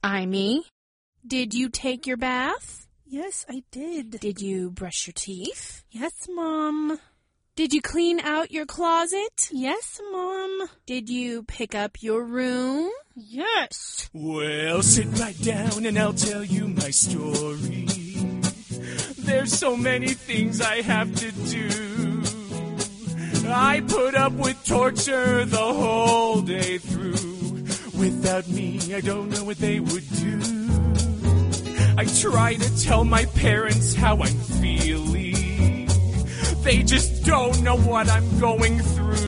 Amy, did you take your bath? Yes, I did. Did you brush your teeth? Yes, Mom. Did you clean out your closet? Yes, Mom. Did you pick up your room? Yes. Well, sit right down and I'll tell you my story. There's so many things I have to do. I put up with torture the whole day through. Without me, I don't know what they would do. I try to tell my parents how I'm feeling. They just don't know what I'm going through.